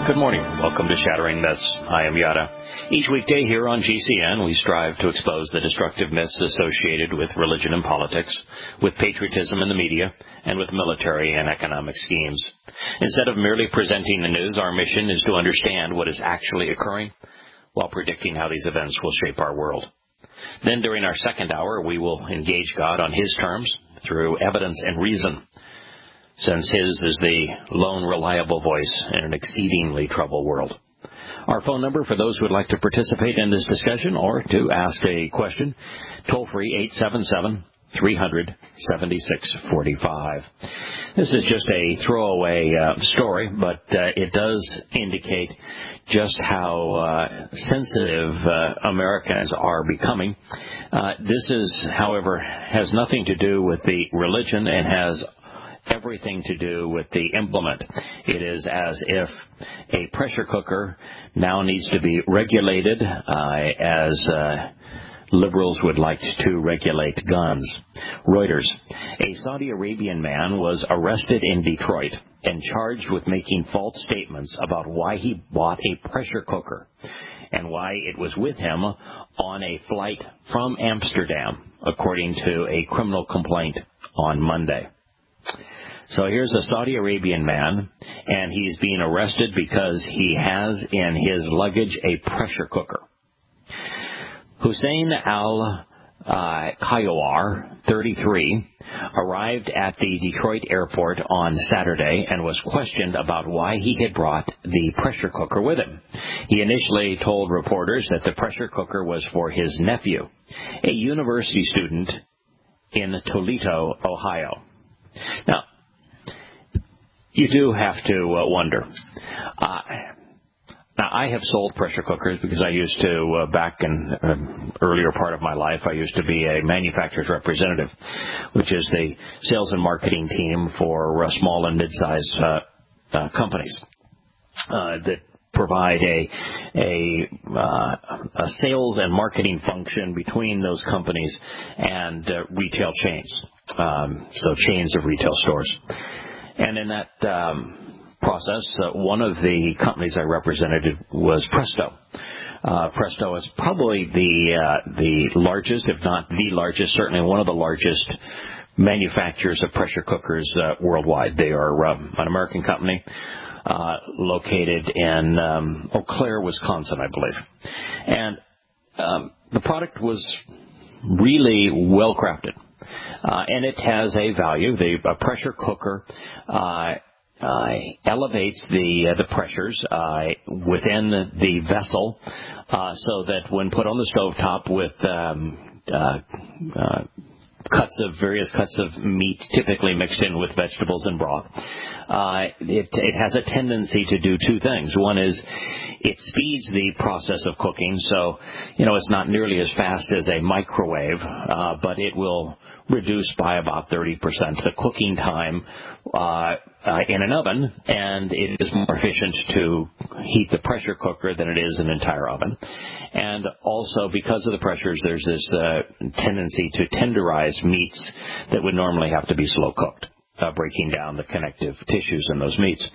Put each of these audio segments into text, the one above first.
Good morning. Welcome to Shattering Myths. I am Yada. Each weekday here on GCN, we strive to expose the destructive myths associated with religion and politics, with patriotism in the media, and with military and economic schemes. Instead of merely presenting the news, our mission is to understand what is actually occurring while predicting how these events will shape our world. Then during our second hour, we will engage God on His terms through evidence and reason, since His is the lone reliable voice in an exceedingly troubled world. Our phone number for those who would like to participate in this discussion or to ask a question, toll-free 877-300-7645. This is just a throwaway story, but it does indicate just how sensitive Americans are becoming. This is, however, has nothing to do with the religion and has everything to do with the implement. It is as if a pressure cooker now needs to be regulated as liberals would like to regulate guns. Reuters. A Saudi Arabian man was arrested in Detroit and charged with making false statements about why he bought a pressure cooker and why it was with him on a flight from Amsterdam, according to a criminal complaint on Monday. So here's a Saudi Arabian man, and he's being arrested because he has in his luggage a pressure cooker. Hussein al-Kayawar, 33, arrived at the Detroit airport on Saturday and was questioned about why he had brought the pressure cooker with him. He initially told reporters that the pressure cooker was for his nephew, a university student in Toledo, Ohio. Now, you do have to wonder. Now, I have sold pressure cookers because I used to, back in earlier part of my life, I used to be a manufacturer's representative, which is the sales and marketing team for small and mid-sized companies that provide a sales and marketing function between those companies and retail chains, so chains of retail stores. And in that process, one of the companies I represented was Presto. Presto is probably the largest, if not the largest, certainly one of the largest manufacturers of pressure cookers worldwide. They are an American company located in Eau Claire, Wisconsin, I believe. And the product was really well crafted. And it has a value. The pressure cooker elevates the pressures within the vessel so that when put on the stovetop with various cuts of meat, typically mixed in with vegetables and broth, it has a tendency to do two things. One is it speeds the process of cooking, so it's not nearly as fast as a microwave, but it will reduce by about 30% the cooking time in an oven, and it is more efficient to heat the pressure cooker than it is an entire oven. And also, because of the pressures, there's this tendency to tenderize meats that would normally have to be slow cooked, breaking down the connective tissues in those meats.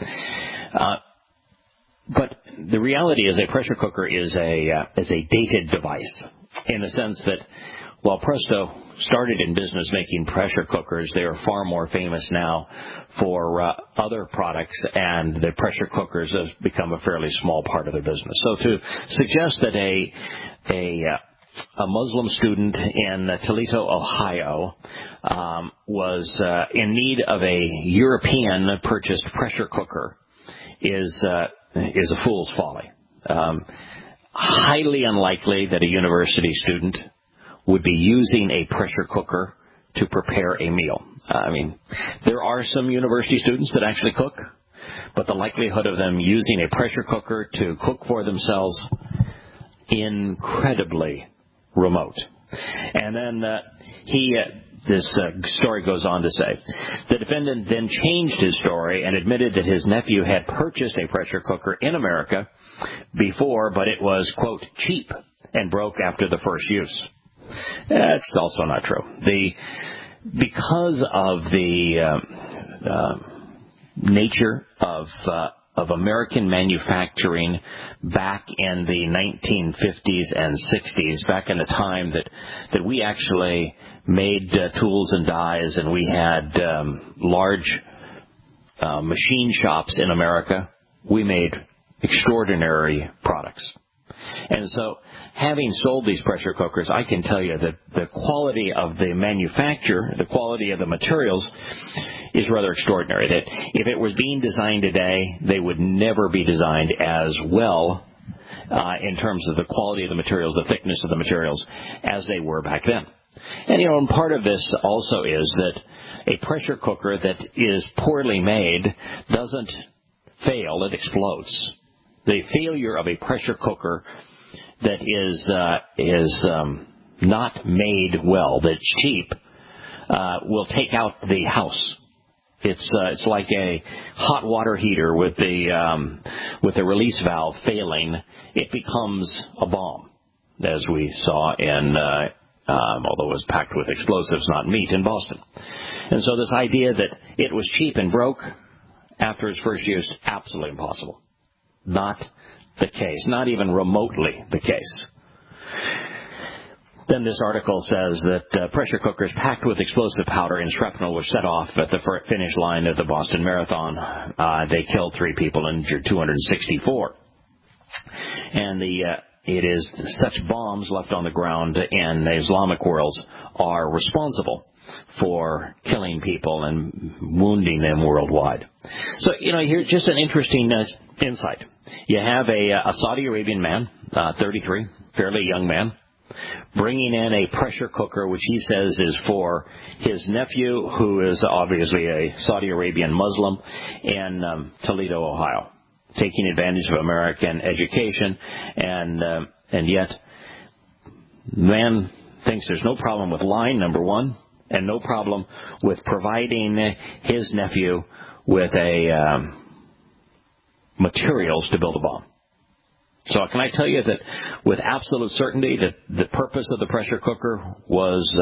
But the reality is a pressure cooker is a dated device in the sense that while Presto started in business making pressure cookers, they are far more famous now for other products, and the pressure cookers has become a fairly small part of their business. So to suggest that a Muslim student in Toledo, Ohio, was in need of a European-purchased pressure cooker is a fool's folly. Highly unlikely that a university student would be using a pressure cooker to prepare a meal. I mean, there are some university students that actually cook, but the likelihood of them using a pressure cooker to cook for themselves, incredibly remote. And then this story goes on to say, the defendant then changed his story and admitted that his nephew had purchased a pressure cooker in America before, but it was, quote, cheap and broke after the first use. That's also not true. Because of the nature of of American manufacturing back in the 1950s and 60s, back in the time that we actually made tools and dies, and we had large machine shops in America. We made extraordinary products. And so, having sold these pressure cookers, I can tell you that the quality of the manufacture, the quality of the materials, is rather extraordinary. That if it was being designed today, they would never be designed as well in terms of the quality of the materials, the thickness of the materials, as they were back then. And, and part of this also is that a pressure cooker that is poorly made doesn't fail, it explodes. The failure of a pressure cooker that is not made well, that's cheap, will take out the house. It's like a hot water heater with the release valve failing. It becomes a bomb, as we saw in although it was packed with explosives, not meat, in Boston. And so this idea that it was cheap and broke after its first use, absolutely impossible. Not the case, not even remotely the case. Then this article says that pressure cookers packed with explosive powder and shrapnel were set off at the finish line of the Boston Marathon. They killed 3 people and injured 264. And it is such bombs left on the ground in the Islamic worlds are responsible for killing people and wounding them worldwide. So, here's just an interesting insight. You have a Saudi Arabian man, 33, fairly young man, bringing in a pressure cooker, which he says is for his nephew, who is obviously a Saudi Arabian Muslim, in Toledo, Ohio, taking advantage of American education, and yet man thinks there's no problem with line, number one, and no problem with providing his nephew with materials to build a bomb. So can I tell you that with absolute certainty that the purpose of the pressure cooker was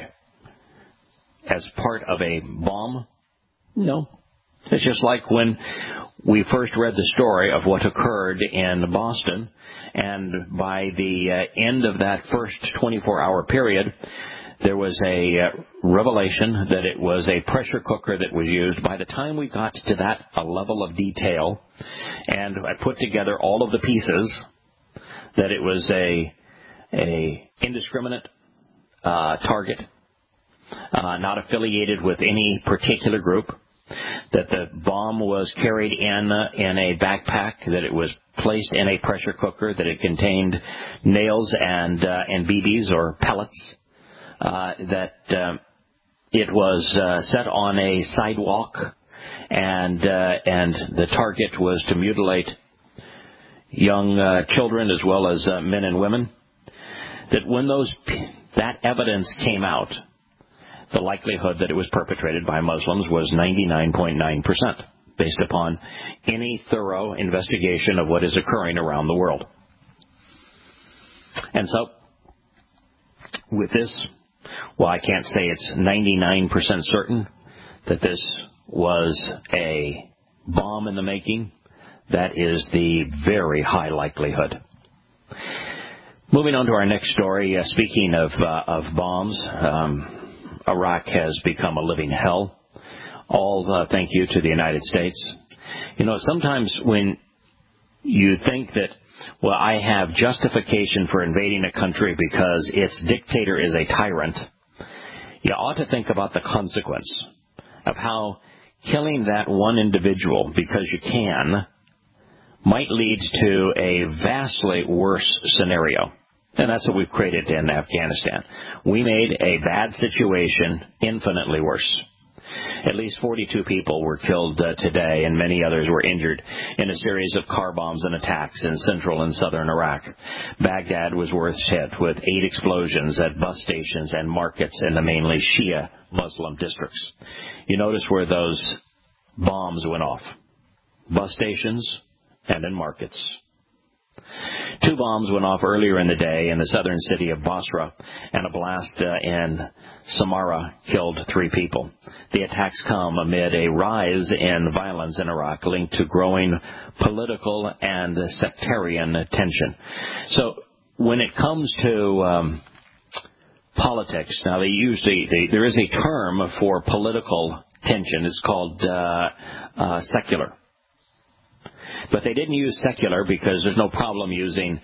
as part of a bomb? No. It's just like when we first read the story of what occurred in Boston, and by the end of that first 24-hour period, there was a revelation that it was a pressure cooker that was used. By the time we got to that level of detail, and I put together all of the pieces, that it was a indiscriminate target, not affiliated with any particular group, that the bomb was carried in a backpack, that it was placed in a pressure cooker, that it contained nails and BBs or pellets, that it was set on a sidewalk, and the target was to mutilate young children as well as men and women. That when that evidence came out, the likelihood that it was perpetrated by Muslims was 99.9%, based upon any thorough investigation of what is occurring around the world. And so, with this, well, I can't say it's 99% certain that this was a bomb in the making. That is the very high likelihood. Moving on to our next story, speaking of bombs, Iraq has become a living hell. All thank you to the United States. Sometimes when you think that, well, I have justification for invading a country because its dictator is a tyrant, you ought to think about the consequence of how killing that one individual because you can might lead to a vastly worse scenario. And that's what we've created in Afghanistan. We made a bad situation infinitely worse. At least 42 people were killed today, and many others were injured in a series of car bombs and attacks in central and southern Iraq. Baghdad was worst hit with 8 explosions at bus stations and markets in the mainly Shia Muslim districts. You notice where those bombs went off. Bus stations and in markets. Two bombs went off earlier in the day in the southern city of Basra, and a blast in Samarra killed 3 people. The attacks come amid a rise in violence in Iraq linked to growing political and sectarian tension. So when it comes to politics, now there is a term for political tension. It's called secular. But they didn't use secular because there's no problem using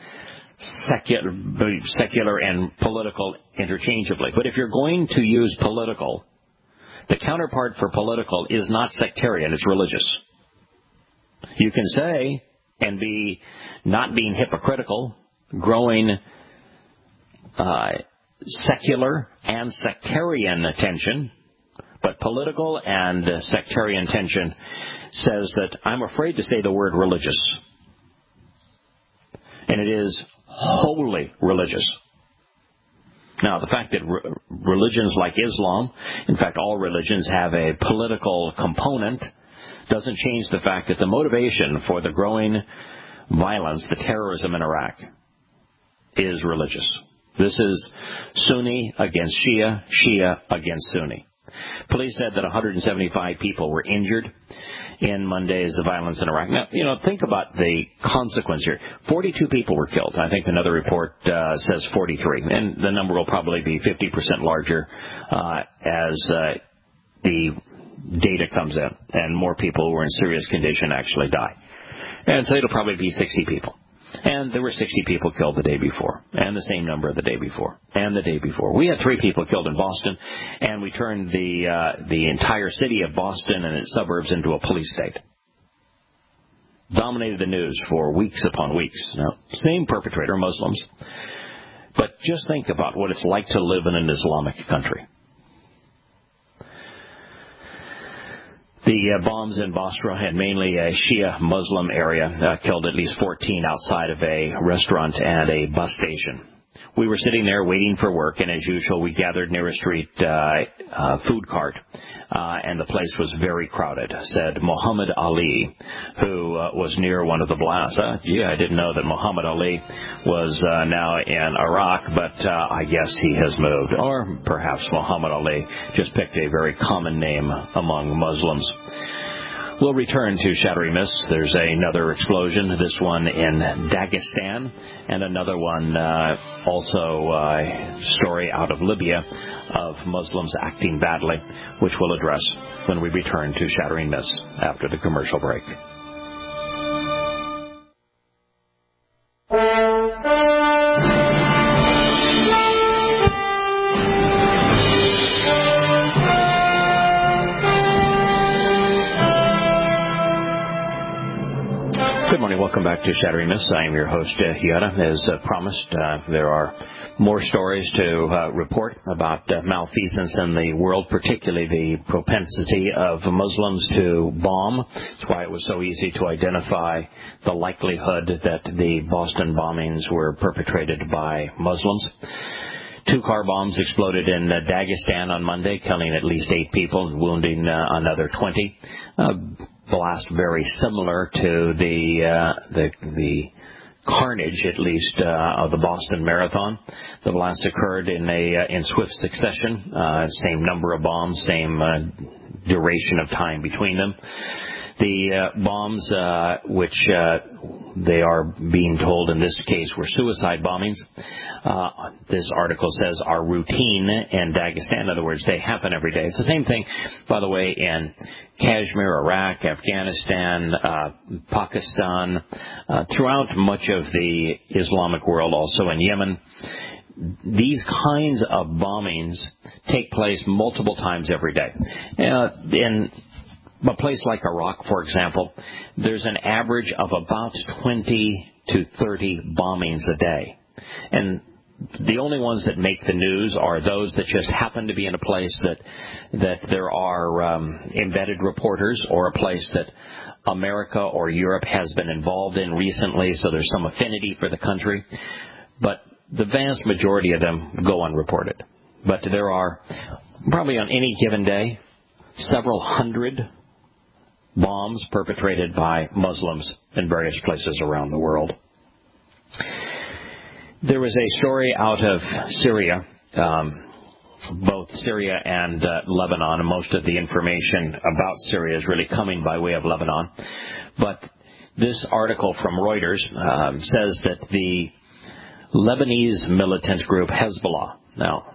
secular and political interchangeably. But if you're going to use political, the counterpart for political is not sectarian, it's religious. You can say, and be not being hypocritical, growing secular and sectarian tension, but political and sectarian tension says that I'm afraid to say the word religious. And it is wholly religious. Now, the fact that religions like Islam, in fact, all religions have a political component, doesn't change the fact that the motivation for the growing violence, the terrorism in Iraq, is religious. This is Sunni against Shia, Shia against Sunni. Police said that 175 people were injured in Monday's violence in Iraq. Now, think about the consequence here. 42 people were killed. I think another report says 43. And the number will probably be 50% larger as the data comes in and more people who were in serious condition actually die. And so it'll probably be 60 people. And there were 60 people killed the day before, and the same number the day before, and the day before. We had 3 people killed in Boston, and we turned the entire city of Boston and its suburbs into a police state. Dominated the news for weeks upon weeks. Now, same perpetrator, Muslims. But just think about what it's like to live in an Islamic country. The bombs in Basra, and mainly a Shia Muslim area, killed at least 14 outside of a restaurant and a bus station. We were sitting there waiting for work, and as usual, we gathered near a street food cart, and the place was very crowded, said Muhammad Ali, who was near one of the blasts. I didn't know that Muhammad Ali was now in Iraq, but I guess he has moved. Or perhaps Muhammad Ali just picked a very common name among Muslims. We'll return to Shattering Myths. There's another explosion, this one in Dagestan, and another one also story out of Libya of Muslims acting badly, which we'll address when we return to Shattering Myths after the commercial break. Good morning. Welcome back to Shattering Myths. I am your host, Hiara. As promised, there are more stories to report about malfeasance in the world, particularly the propensity of Muslims to bomb. That's why it was so easy to identify the likelihood that the Boston bombings were perpetrated by Muslims. 2 car bombs exploded in Dagestan on Monday, killing at least 8 people and wounding another 20. Blast very similar to the carnage, at least, of the Boston Marathon. The blast occurred in swift succession. Same number of bombs, same duration of time between them. The bombs, which they are being told in this case were suicide bombings, this article says are routine in Dagestan. In other words, they happen every day. It's the same thing, by the way, in Kashmir, Iraq, Afghanistan, Pakistan, throughout much of the Islamic world, also in Yemen. These kinds of bombings take place multiple times every day. In a place like Iraq, for example, there's an average of about 20 to 30 bombings a day. And the only ones that make the news are those that just happen to be in a place that there are embedded reporters, or a place that America or Europe has been involved in recently, so there's some affinity for the country. But the vast majority of them go unreported. But there are probably on any given day several hundred bombs perpetrated by Muslims in various places around the world. There was a story out of Syria, both Syria and Lebanon, and most of the information about Syria is really coming by way of Lebanon. But this article from Reuters says that the Lebanese militant group Hezbollah, now,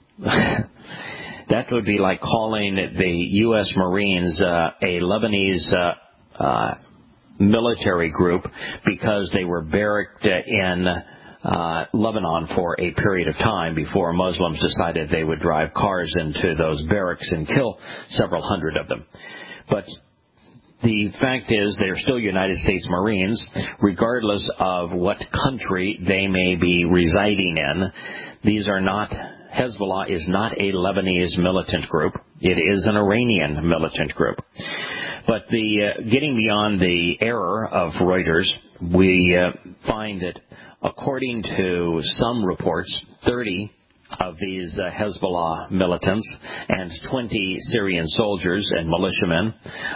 that would be like calling the U.S. Marines a Lebanese military group because they were barracked in Lebanon for a period of time before Muslims decided they would drive cars into those barracks and kill several hundred of them. But the fact is they are still United States Marines, regardless of what country they may be residing in. Hezbollah is not a Lebanese militant group. It is an Iranian militant group. But getting beyond the error of Reuters, we find that according to some reports, 30 of these Hezbollah militants and 20 Syrian soldiers and militiamen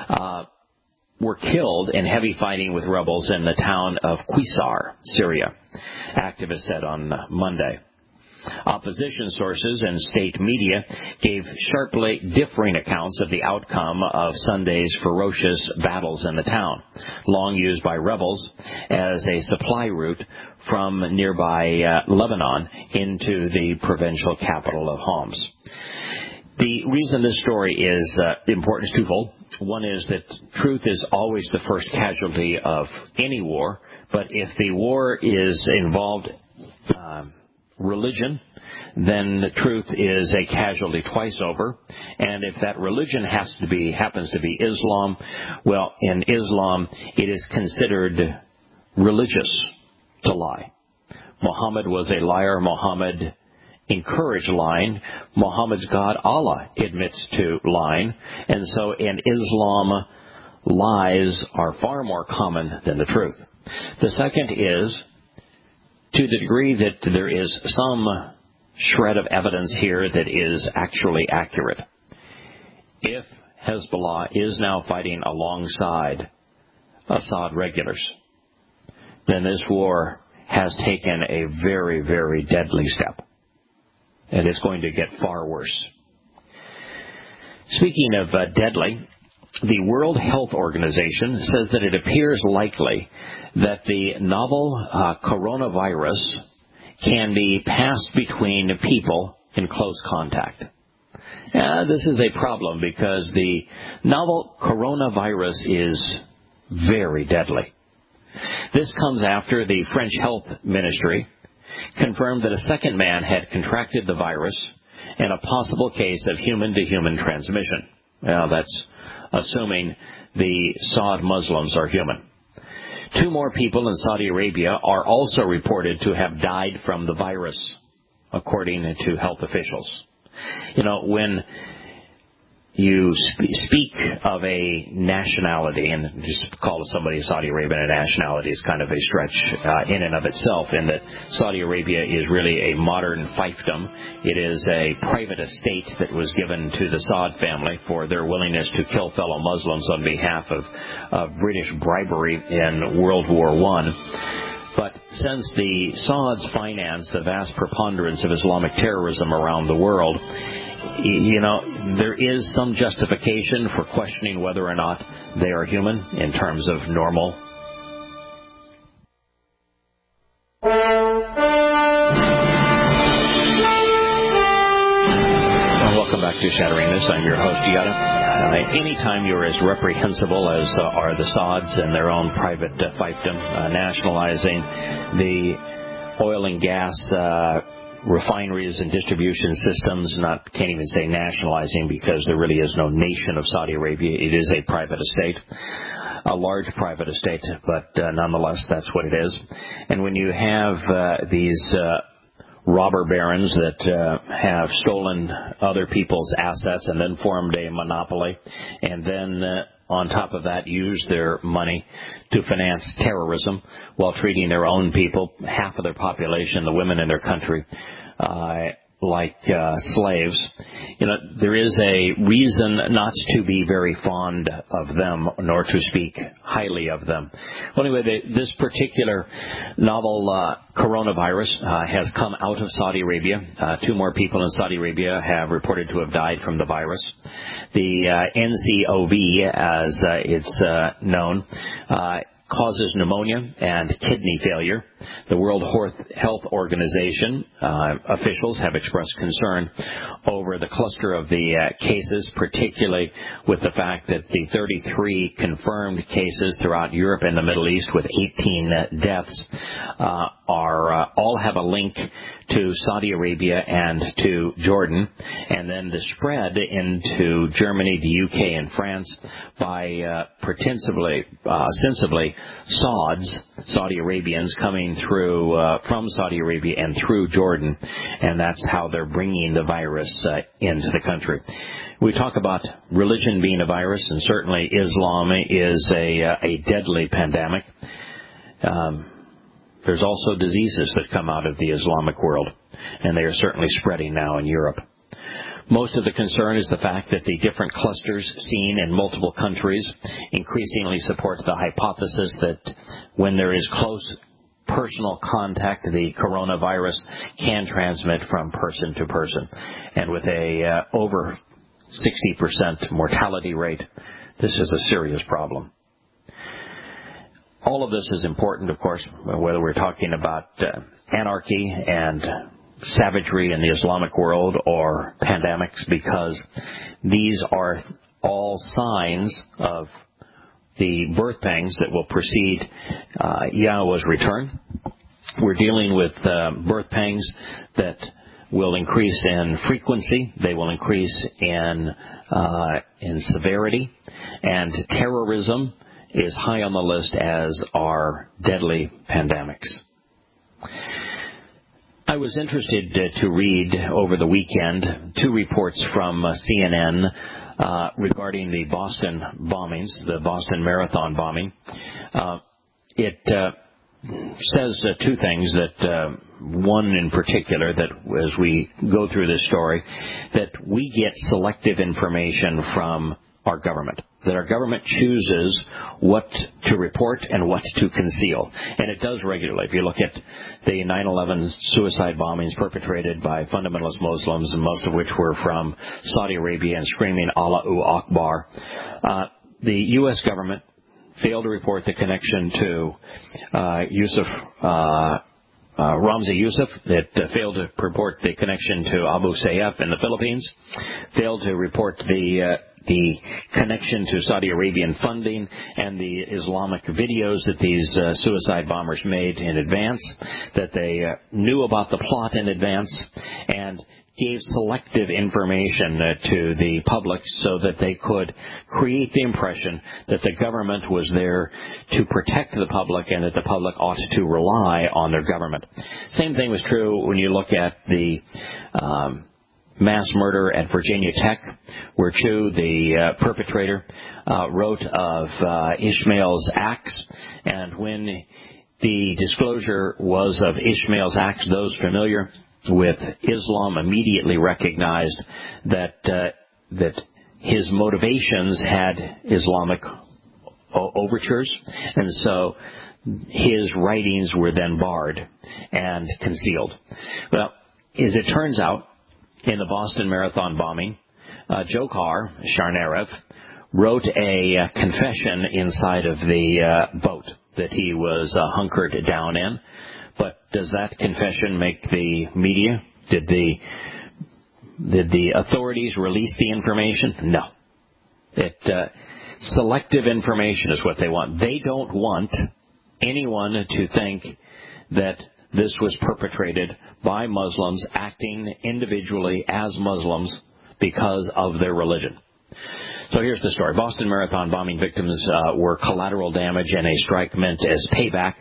were killed in heavy fighting with rebels in the town of Qusar, Syria, activists said on Monday. Opposition sources and state media gave sharply differing accounts of the outcome of Sunday's ferocious battles in the town, long used by rebels as a supply route from nearby Lebanon into the provincial capital of Homs. The reason this story is important is twofold. One is that truth is always the first casualty of any war, but if the war is involved religion, then the truth is a casualty twice over. And if that religion happens to be Islam, well, in Islam, it is considered religious to lie. Muhammad was a liar. Muhammad encouraged lying. Muhammad's God, Allah, admits to lying. And so in Islam, lies are far more common than the truth. The second is, to the degree that there is some shred of evidence here that is actually accurate. If Hezbollah is now fighting alongside Assad regulars, then this war has taken a very, very deadly step. And it's going to get far worse. Speaking of deadly, the World Health Organization says that it appears likely that the novel coronavirus can be passed between people in close contact. This is a problem because the novel coronavirus is very deadly. This comes after the French Health Ministry confirmed that a second man had contracted the virus in a possible case of human-to-human transmission. Well, that's assuming the Saud Muslims are human. 2 more people in Saudi Arabia are also reported to have died from the virus, according to health officials. You know, when you speak of a nationality, and just call somebody Saudi Arabian a nationality is kind of a stretch in and of itself, in that Saudi Arabia is really a modern fiefdom. It is a private estate that was given to the Saud family for their willingness to kill fellow Muslims on behalf of British bribery in World War I. But since the Sauds finance the vast preponderance of Islamic terrorism around the world, you know, there is some justification for questioning whether or not they are human in terms of normal. Welcome back to Shattering This. I'm your host, Yada. Anytime you're as reprehensible as are the Sauds and their own private fiefdom, nationalizing the oil and gas refineries and distribution systems, can't even say nationalizing because there really is no nation of Saudi Arabia. It is a private estate, a large private estate, but nonetheless, that's what it is. And when you have these robber barons that have stolen other people's assets and then formed a monopoly, and then on top of that use their money to finance terrorism while treating their own people, half of their population, the women in their country, like slaves. There is a reason not to be very fond of them, nor to speak highly of them. Well, anyway, this particular novel coronavirus has come out of Saudi Arabia. 2 more people in Saudi Arabia have reported to have died from the virus. The NCOV, as it's known, causes pneumonia and kidney failure. The World Health Organization officials have expressed concern over the cluster of the cases, particularly with the fact that the 33 confirmed cases throughout Europe and the Middle East with 18 deaths all have a link to Saudi Arabia and to Jordan, and then the spread into Germany, the UK, and France by ostensibly Saudi Arabians coming through from Saudi Arabia and through Jordan, and that's how they're bringing the virus into the country. We talk about religion being a virus, and certainly Islam is a deadly pandemic. There's also diseases that come out of the Islamic world, and they are certainly spreading now in Europe. Most of the concern is the fact that the different clusters seen in multiple countries increasingly support the hypothesis that when there is close personal contact, the coronavirus can transmit from person to person. And with a over 60% mortality rate, this is a serious problem. All of this is important, of course, whether we're talking about anarchy and savagery in the Islamic world or pandemics, because these are all signs of the birth pangs that will precede Yahweh's return. We're dealing with birth pangs that will increase in frequency. They will increase in severity, and terrorism is high on the list, as are deadly pandemics. I was interested to read over the weekend 2 reports from CNN regarding the Boston bombings, the Boston Marathon bombing. It says 2 things, that one in particular, that as we go through this story, that we get selective information from our government, that our government chooses what to report and what to conceal. And it does regularly. If you look at the 9/11 suicide bombings perpetrated by fundamentalist Muslims, and most of which were from Saudi Arabia and screaming Allahu Akbar, the U.S. government failed to report the connection to Ramzi Youssef. It failed to report the connection to Abu Sayyaf in the Philippines, failed to report the connection to Saudi Arabian funding and the Islamic videos that these suicide bombers made in advance, that they knew about the plot in advance, and gave selective information to the public so that they could create the impression that the government was there to protect the public and that the public ought to rely on their government. Same thing was true when you look at the mass murder at Virginia Tech, where Chu, the perpetrator, wrote of Ishmael's acts, and when the disclosure was of Ishmael's acts, those familiar with Islam immediately recognized that his motivations had Islamic overtures, and so his writings were then barred and concealed. Well, as it turns out, in the Boston Marathon bombing, Dzhokhar Tsarnaev wrote a confession inside of the boat that he was hunkered down in. But does that confession make the media? Did the authorities release the information? No. Selective information is what they want. They don't want anyone to think that this was perpetrated by Muslims acting individually as Muslims because of their religion. So here's the story. Boston Marathon bombing victims were collateral damage, and a strike meant as payback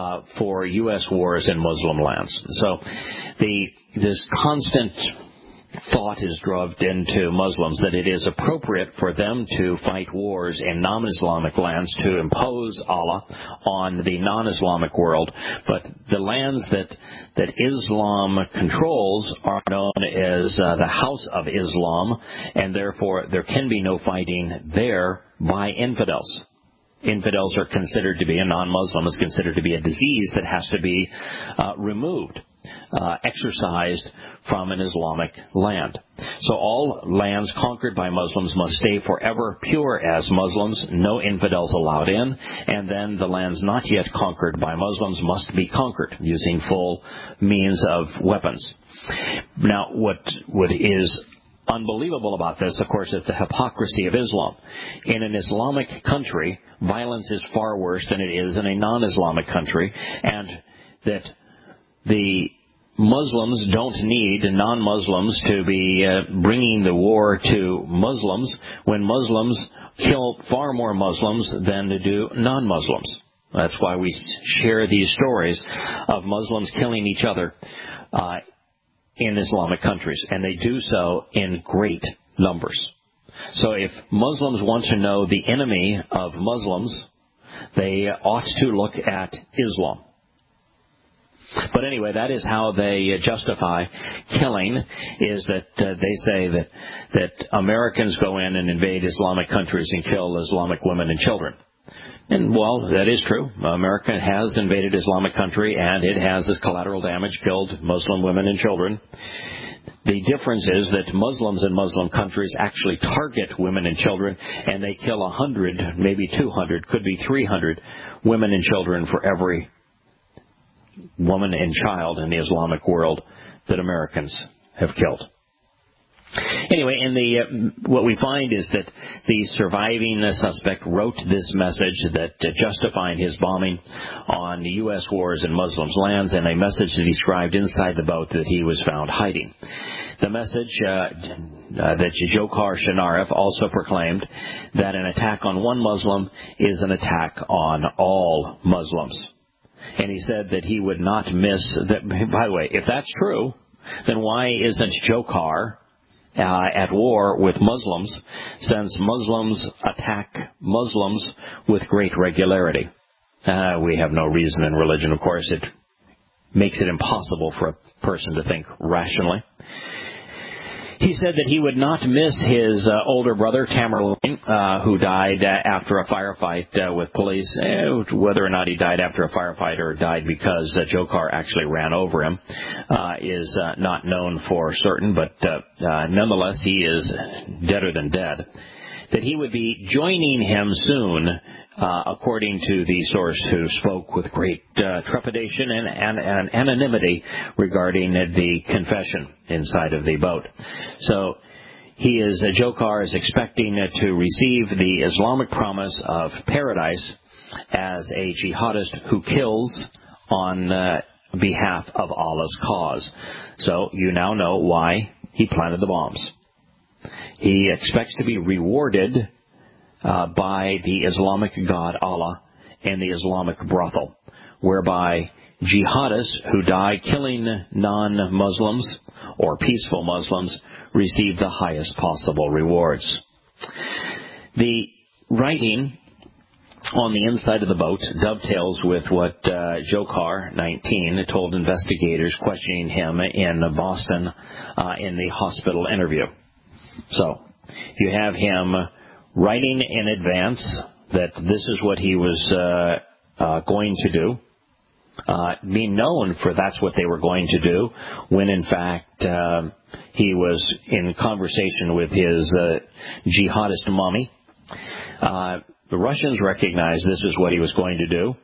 for U.S. wars in Muslim lands. So this constant thought is drugged into Muslims that it is appropriate for them to fight wars in non-Islamic lands to impose Allah on the non-Islamic world. But the lands that Islam controls are known as the House of Islam, and therefore there can be no fighting there by infidels. Infidels are considered to be, a non-Muslim is considered to be a disease that has to be removed, exorcised from an Islamic land. So all lands conquered by Muslims must stay forever pure as Muslims, no infidels allowed in, and then the lands not yet conquered by Muslims must be conquered using full means of weapons. Now, what is unbelievable about this, of course, is the hypocrisy of Islam. In an Islamic country, violence is far worse than it is in a non-Islamic country, and that the Muslims don't need non-Muslims to be bringing the war to Muslims when Muslims kill far more Muslims than do non-Muslims. That's why we share these stories of Muslims killing each other in Islamic countries, and they do so in great numbers. So if Muslims want to know the enemy of Muslims, they ought to look at Islam. But anyway, that is how they justify killing, is that they say that Americans go in and invade Islamic countries and kill Islamic women and children. And, well, that is true. America has invaded Islamic country, and it has, as collateral damage, killed Muslim women and children. The difference is that Muslims in Muslim countries actually target women and children, and they kill 100, maybe 200, could be 300 women and children for every woman and child in the Islamic world that Americans have killed. Anyway, what we find is that the surviving suspect wrote this message that justifying his bombing on the U.S. wars in Muslims' lands, and a message that described inside the boat that he was found hiding. The message that Dzhokhar Shinarif also proclaimed that an attack on one Muslim is an attack on all Muslims. And he said that he would not miss that. By the way, if that's true, then why isn't Dzhokhar at war with Muslims, since Muslims attack Muslims with great regularity? We have no reason in religion, of course. It makes it impossible for a person to think rationally. He said that he would not miss his older brother, Tamerlane, who died after a firefight with police. Whether or not he died after a firefight or died because Dzhokhar actually ran over him is not known for certain, but nonetheless, he is deader than dead. That he would be joining him soon, according to the source who spoke with great trepidation and anonymity regarding the confession inside of the boat. So Dzhokhar is expecting to receive the Islamic promise of paradise as a jihadist who kills on behalf of Allah's cause. So you now know why he planted the bombs. He expects to be rewarded by the Islamic God Allah and the Islamic brothel, whereby jihadists who die killing non-Muslims or peaceful Muslims receive the highest possible rewards. The writing on the inside of the boat dovetails with what Dzhokhar, 19, told investigators questioning him in Boston in the hospital interview. So, you have him writing in advance that this is what he was going to do, being known for that's what they were going to do, when in fact he was in conversation with his jihadist mommy. The Russians recognized this is what he was going to do.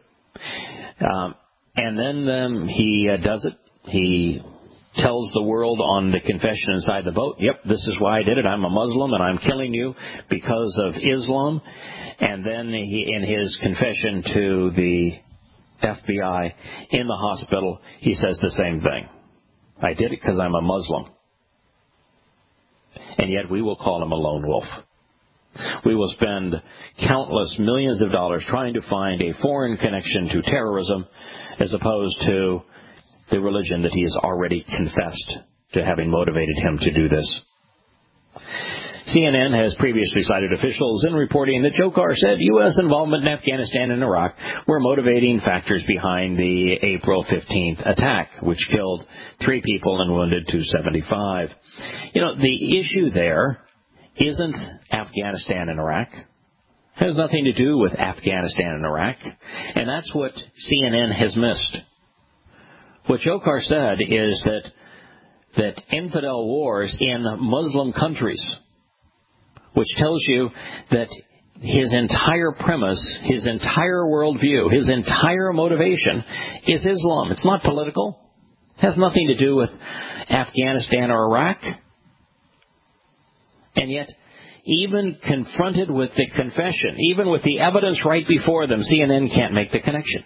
And then he does it. He tells the world on the confession inside the boat, yep, this is why I did it. I'm a Muslim and I'm killing you because of Islam. And then he, in his confession to the FBI in the hospital, he says the same thing. I did it because I'm a Muslim. And yet we will call him a lone wolf. We will spend countless millions of dollars trying to find a foreign connection to terrorism as opposed to the religion that he has already confessed to having motivated him to do this. CNN has previously cited officials in reporting that Dzhokhar said U.S. involvement in Afghanistan and Iraq were motivating factors behind the April 15th attack, which killed 3 people and wounded 275. The issue there isn't Afghanistan and Iraq. It has nothing to do with Afghanistan and Iraq. And that's what CNN has missed. What Dzhokhar said is that infidel wars in Muslim countries, which tells you that his entire premise, his entire worldview, his entire motivation is Islam. It's not political. It has nothing to do with Afghanistan or Iraq. And yet, even confronted with the confession, even with the evidence right before them, CNN can't make the connection.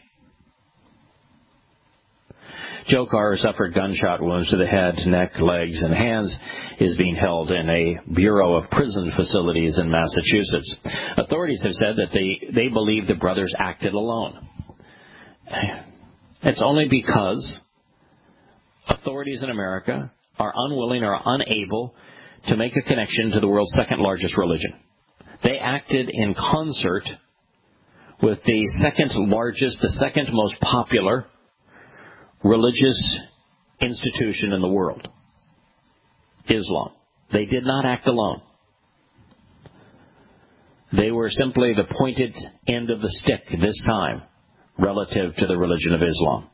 Dzhokhar suffered gunshot wounds to the head, neck, legs, and hands, is being held in a Bureau of Prison Facilities in Massachusetts. Authorities have said that they believe the brothers acted alone. It's only because authorities in America are unwilling or unable to make a connection to the world's second largest religion. They acted in concert with the second largest, the second most popular religious institution in the world, Islam. They did not act alone. They were simply the pointed end of the stick this time relative to the religion of Islam.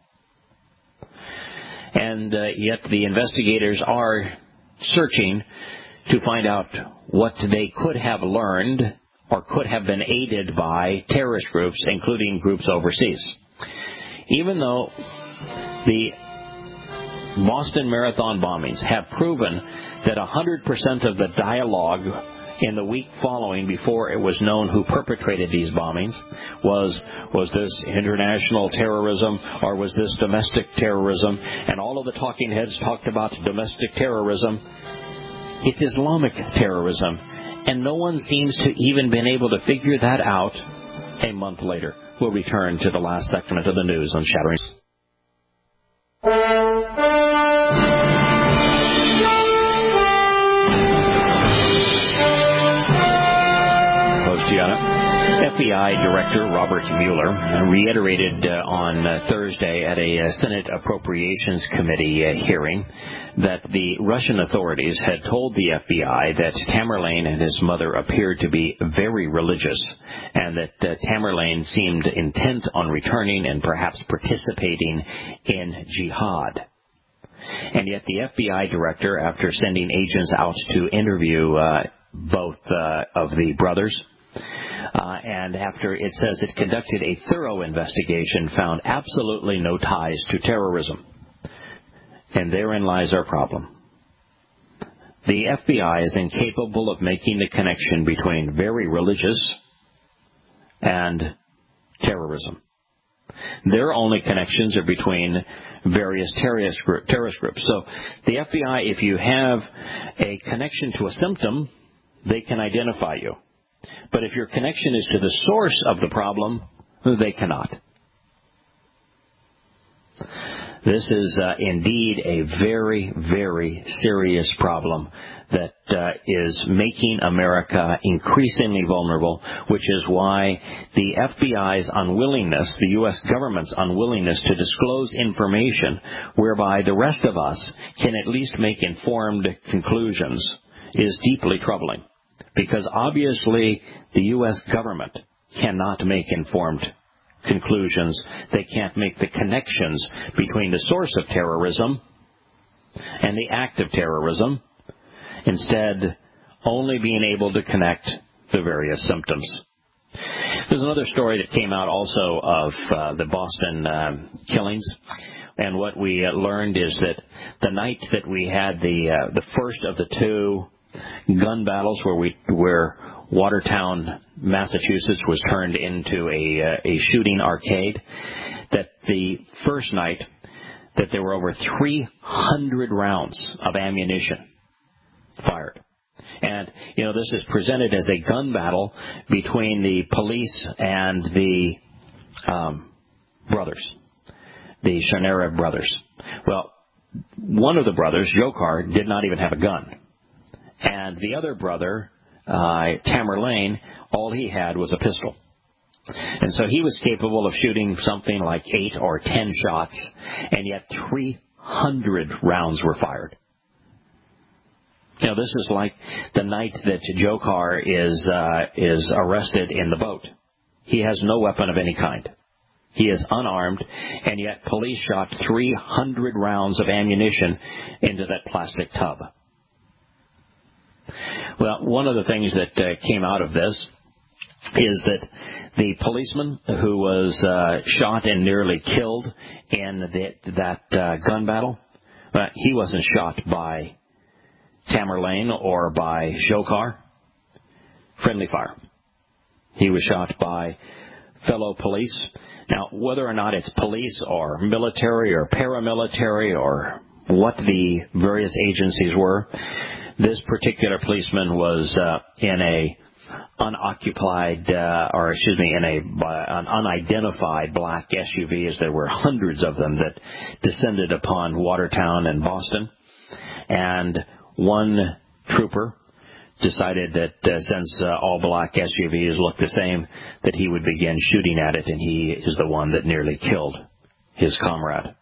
And yet the investigators are searching to find out what they could have learned or could have been aided by terrorist groups, including groups overseas. Even though the Boston Marathon bombings have proven that 100% of the dialogue in the week following, before it was known who perpetrated these bombings, was this international terrorism or was this domestic terrorism, and all of the talking heads talked about domestic terrorism. It's Islamic terrorism, and no one seems to even been able to figure that out a month later. We'll return to the last segment of the news on Shattering. FBI Director Robert Mueller reiterated on Thursday at a Senate Appropriations Committee hearing that the Russian authorities had told the FBI that Tamerlane and his mother appeared to be very religious, and that Tamerlane seemed intent on returning and perhaps participating in jihad. And yet the FBI director, after sending agents out to interview both of the brothers, and after it says it conducted a thorough investigation, found absolutely no ties to terrorism. And therein lies our problem. The FBI is incapable of making the connection between very religious and terrorism. Their only connections are between various terrorist groups. So the FBI, if you have a connection to a symptom, they can identify you. But if your connection is to the source of the problem, they cannot. This is indeed a very, very serious problem that is making America increasingly vulnerable, which is why the FBI's unwillingness, the U.S. government's unwillingness to disclose information whereby the rest of us can at least make informed conclusions is deeply troubling. Because obviously the U.S. government cannot make informed conclusions. They can't make the connections between the source of terrorism and the act of terrorism, instead only being able to connect the various symptoms. There's another story that came out also of the Boston killings. And what we learned is that the night that we had the first of the two gun battles where Watertown, Massachusetts was turned into a shooting arcade, that the first night that there were over 300 rounds of ammunition fired. And, this is presented as a gun battle between the police and the brothers, the Chernarev brothers. Well, one of the brothers, Dzhokhar, did not even have a gun. And the other brother, Tamerlane, all he had was a pistol. And so he was capable of shooting something like 8 or 10 shots, and yet 300 rounds were fired. This is like the night that Dzhokhar is arrested in the boat. He has no weapon of any kind. He is unarmed, and yet police shot 300 rounds of ammunition into that plastic tub. Well, one of the things that came out of this is that the policeman who was shot and nearly killed in that gun battle, he wasn't shot by Tamerlane or by Dzhokhar. Friendly fire. He was shot by fellow police. Now, whether or not it's police or military or paramilitary or what the various agencies were, this particular policeman was in a unoccupied, an unidentified black SUV, as there were hundreds of them that descended upon Watertown and Boston. And one trooper decided that since all black SUVs looked the same, that he would begin shooting at it, and he is the one that nearly killed his comrade.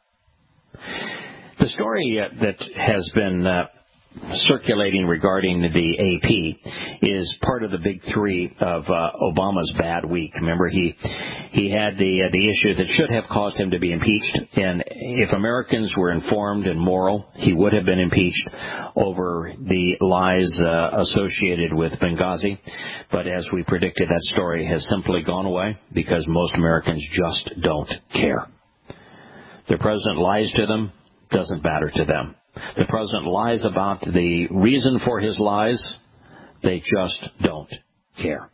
The story that has been circulating regarding the AP is part of the big three of Obama's bad week. Remember, he had the issue that should have caused him to be impeached, and if Americans were informed and moral, he would have been impeached over the lies associated with Benghazi. But as we predicted, that story has simply gone away because most Americans just don't care. The president lies to them, doesn't matter to them. The president lies about the reason for his lies. They just don't care.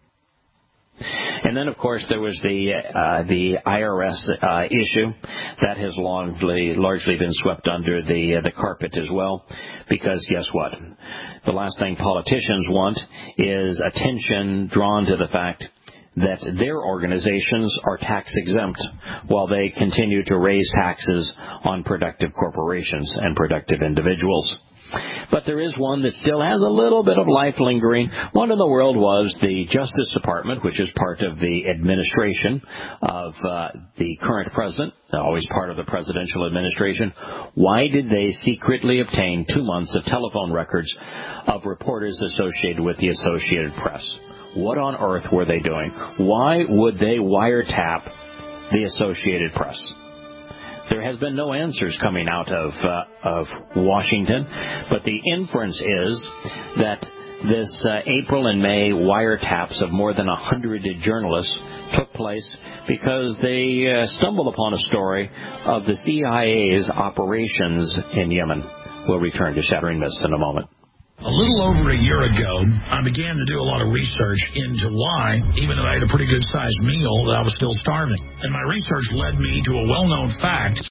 And then, of course, there was the IRS issue. That has largely been swept under the carpet as well, because guess what? The last thing politicians want is attention drawn to the fact that their organizations are tax exempt while they continue to raise taxes on productive corporations and productive individuals. But there is one that still has a little bit of life lingering. One in the world was the Justice Department, which is part of the administration of the current president, always part of the presidential administration. Why did they secretly obtain 2 months of telephone records of reporters associated with the Associated Press? What on earth were they doing? Why would they wiretap the Associated Press? There has been no answers coming out of Washington, but the inference is that this April and May wiretaps of more than 100 journalists took place because they stumbled upon a story of the CIA's operations in Yemen. We'll return to Shattering Myths in a moment. A little over a year ago, I began to do a lot of research into why, even though I had a pretty good-sized meal, that I was still starving. And my research led me to a well-known fact.